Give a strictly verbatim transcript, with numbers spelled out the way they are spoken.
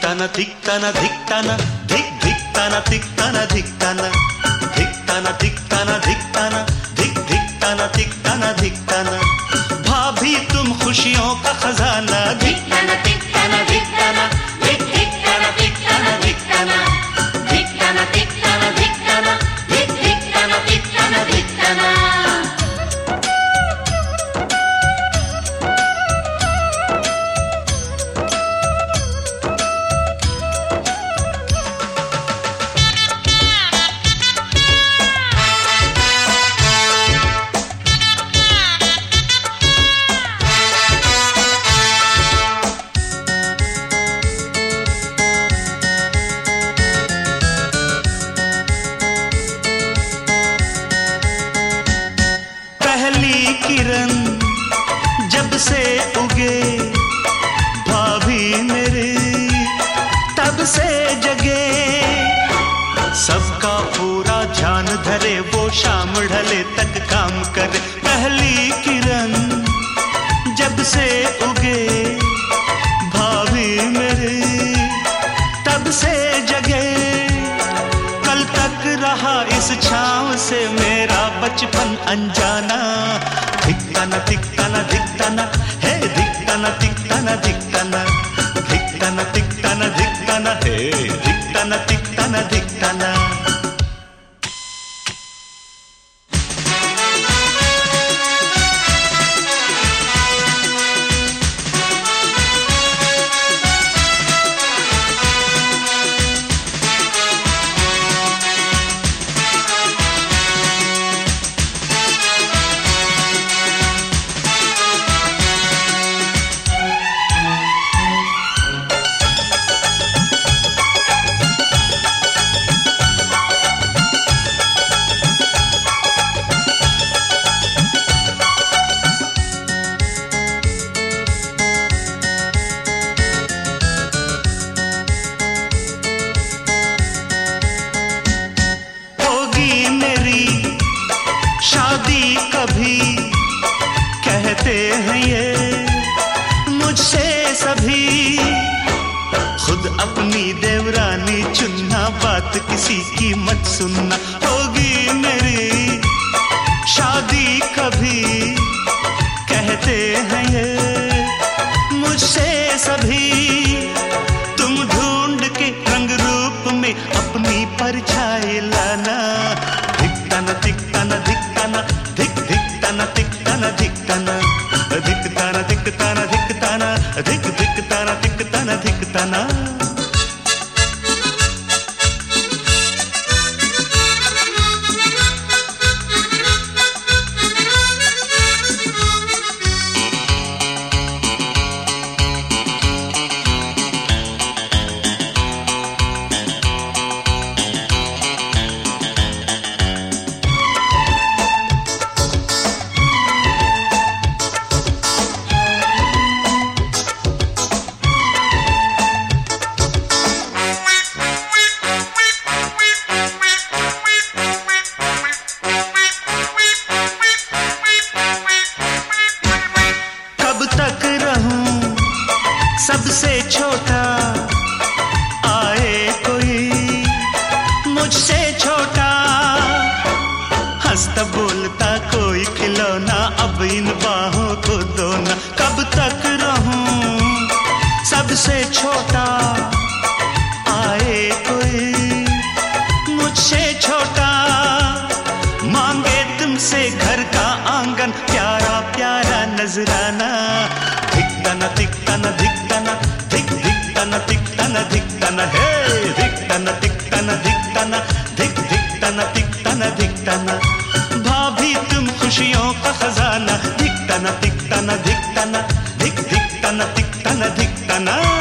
धिक्ताना धिक्ताना धिक्ताना धिक धिक्ताना धिक्ताना धिक्ताना धिक्ताना धिक्ताना धिक्ताना धिक धिक्ताना धिक्ताना धिक्ताना। भाभी तुम खुशियों का खजाना। धिक्ताना धिक्ताना धिक्ताना धिक धिक्ताना धिक्ताना धिक्ताना धिक्ताना धिक्ताना धिक्ताना धिक धिक्ताना धिक्ताना धिक्ताना। किरण जब से उगे भाभी मेरे तब से जगे। सबका पूरा ध्यान धरे वो शाम ढले तक काम करे। पहली किरण जब से उगे भाभी मेरे तब से जगे। कल तक रहा इस छांव से मेरा बचपन अनजाना। धिक्ताना धिक्ताना धिक्ताना हे धिक्ताना धिक्ताना धिक्ताना धिक्ताना धिक्ताना धिक्ताना हे धिक्ताना धिक्ताना धिक्ताना। शादी कभी कहते हैं ये मुझसे सभी। खुद अपनी देवरानी चुनना बात किसी की मत सुनना। होगी मेरी शादी कभी कहते हैं ये मुझसे सभी। तुम ढूंढ के रंग रूप में अपनी परछाई लाना। धिक्ताना धिक्ताना धिक्ताना धिक धिक्ताना धिक्ताना धिक्ताना धिक्ताना धिक्ताना धिक्ताना धिक धिक्ताना धिक्ताना धिक्ताना। सबसे छोटा आए कोई मुझसे छोटा। हंसता बोलता कोई खिलौना अब इन बाहों को दो ना। कब तक रहूं सबसे छोटा आए कोई मुझसे छोटा। मांगे तुमसे घर का आंगन प्यारा प्यारा नजराना। धिक्ताना धिक्ताना धिक्ताना धिक धिक्ताना धिक्ताना धिक्ताना हे धिक्ताना धिक्ताना धिक्ताना धिक धिक्ताना धिक्ताना धिक्ताना। भाभी तुम खुशियों का खजाना। धिक्ताना धिक्ताना धिक्ताना धिक धिक्ताना धिक्ताना धिक्ताना।